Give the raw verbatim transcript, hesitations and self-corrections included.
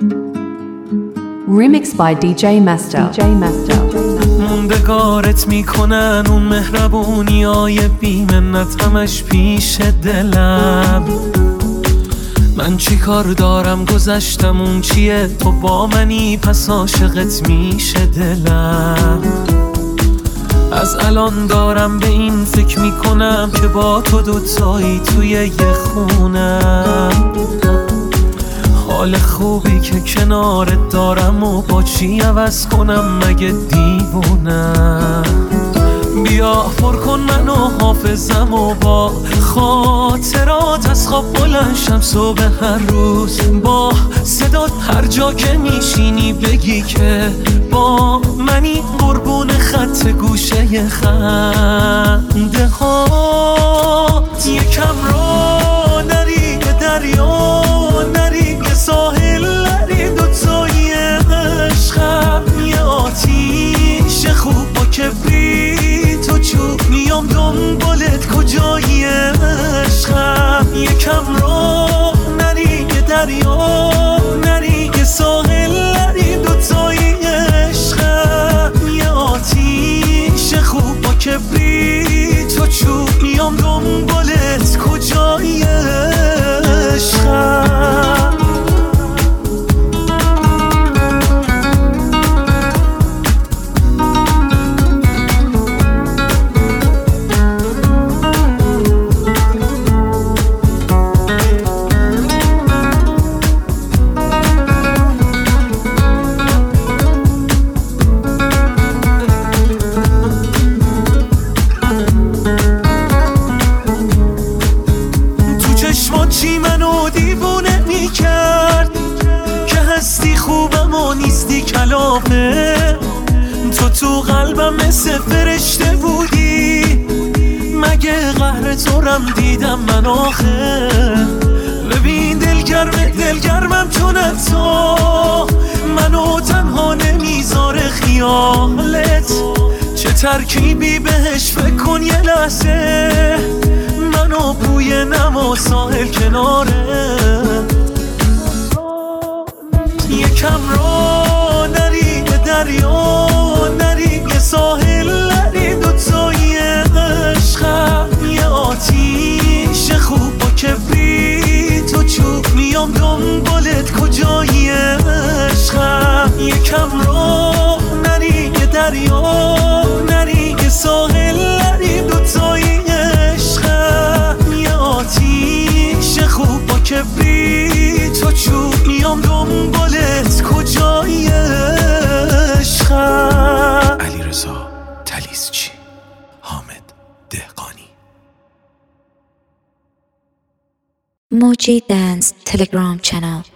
Remix by دی جی Master. دی جی Master. موندگارت میکنن اون مهربونی های بی منت همش پیش دلم. من چی کار دارم گذشتم اون چیه، تو با منی پس عاشقت میشه دلم. از الان دارم به این فکر میکنم که با تو دوتایی توی یه خونم. حال خوبی که کنارت دارم و با چی عوض کنم مگه دیوونم. بیا پر کن منو حافظم و با خاطرات از خواب بلند شم صبح هر روز. با صدات هر جا که میشینی بگی که با منی، قربون خط گوشه خنده ها. یکم را نری به دریا نری، یه ساحل نری، دوتایی عشقم یه آتیش خوب با کبریت و چوب. میام دنبالت کجایی عشقم. یکم را نری به دریا نری، یه ساحل نری، دوتایی عشقم یه آتیش خوب با کبریت و چوب. میام دنبالت کجایی عشقم. چی منو دیوونه میکرد که هستی خوبم و نیستی کلافه. تو تو قلبم مثل فرشته بودی، مگه قهر تورم دیدم من آخه. ببین دلگرم دلگرمم چون تو منو تنها نمیذاره خیالت. چه ترکیبی بهش فکر کن یه لحظه، منو بوی نما ساحل کناره. یکم را نری به دریا نری، یه ساحل نری، دوتایی عشقم یه آتیش خوب با کبریت و چوب. میام دنبالت کجایی عشقم. یکم را نری به دریا نری، یه ساحل نری، دوتایی عشقم یه آتیش خوب با کبریت و چوب. میام دنبالت کجایی عشقم. علیرضا تلیسچی، حامد دهقانی. موجی دنس تلگرام چنل.